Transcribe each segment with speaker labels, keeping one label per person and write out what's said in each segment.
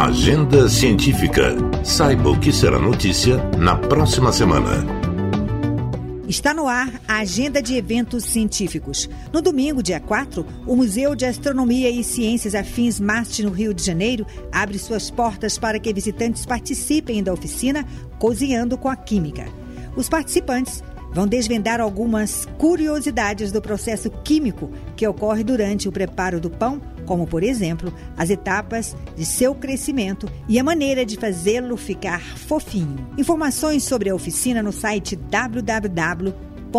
Speaker 1: Agenda Científica. Saiba o que será notícia na próxima semana.
Speaker 2: Está no ar a Agenda de Eventos Científicos. No domingo, dia 4, o Museu de Astronomia e Ciências Afins MAST, no Rio de Janeiro, abre suas portas para que visitantes participem da oficina Cozinhando com a Química. Os participantes vão desvendar algumas curiosidades do processo químico que ocorre durante o preparo do pão, como, por exemplo, as etapas de seu crescimento e a maneira de fazê-lo ficar fofinho. Informações sobre a oficina no site www.mast.br.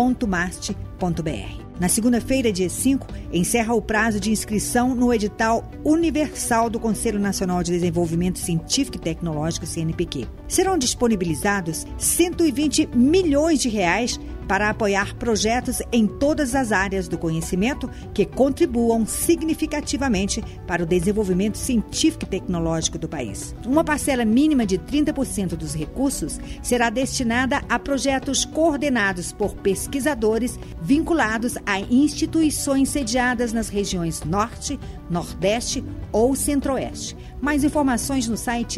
Speaker 2: Na segunda-feira, dia 5, encerra o prazo de inscrição no edital universal do Conselho Nacional de Desenvolvimento Científico e Tecnológico, CNPq. Serão disponibilizados 120 milhões de reais para apoiar projetos em todas as áreas do conhecimento que contribuam significativamente para o desenvolvimento científico e tecnológico do país. Uma parcela mínima de 30% dos recursos será destinada a projetos coordenados por pesquisadores vinculados a instituições sediadas nas regiões Norte, Nordeste ou Centro-Oeste. Mais informações no site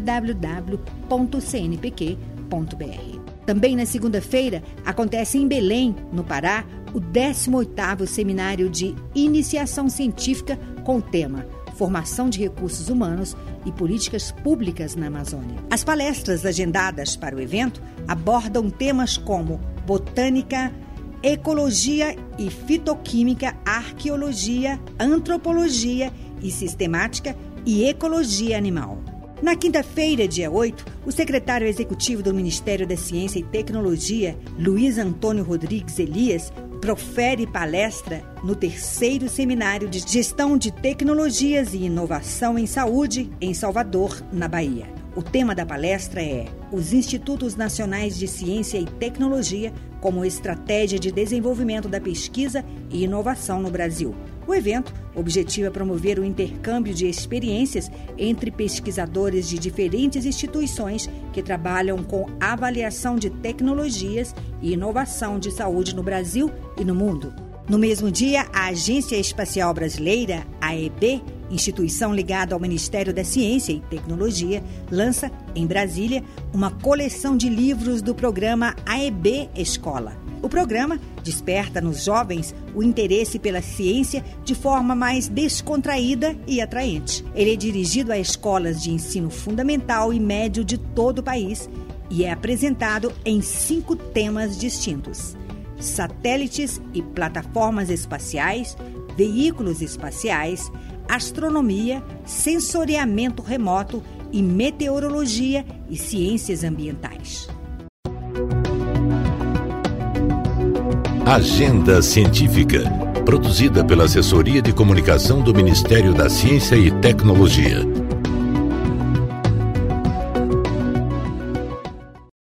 Speaker 2: www.cnpq.br. Também na segunda-feira, acontece em Belém, no Pará, o 18º Seminário de Iniciação Científica com o tema Formação de Recursos Humanos e Políticas Públicas na Amazônia. As palestras agendadas para o evento abordam temas como botânica, ecologia e fitoquímica, arqueologia, antropologia e sistemática e ecologia animal. Na quinta-feira, dia 8, o secretário executivo do Ministério da Ciência e Tecnologia, Luiz Antônio Rodrigues Elias, profere palestra no 3º Seminário de Gestão de Tecnologias e Inovação em Saúde, em Salvador, na Bahia. O tema da palestra é Os Institutos Nacionais de Ciência e Tecnologia como estratégia de desenvolvimento da pesquisa e inovação no Brasil. O evento objetiva promover o intercâmbio de experiências entre pesquisadores de diferentes instituições que trabalham com avaliação de tecnologias e inovação de saúde no Brasil e no mundo. No mesmo dia, a Agência Espacial Brasileira, AEB, instituição ligada ao Ministério da Ciência e Tecnologia, lança, em Brasília, uma coleção de livros do programa AEB Escola. O programa desperta nos jovens o interesse pela ciência de forma mais descontraída e atraente. Ele é dirigido a escolas de ensino fundamental e médio de todo o país e é apresentado em 5 temas distintos: satélites e plataformas espaciais, veículos espaciais, astronomia, sensoriamento remoto e meteorologia e ciências ambientais.
Speaker 1: Agenda Científica, produzida pela Assessoria de Comunicação do Ministério da Ciência e Tecnologia.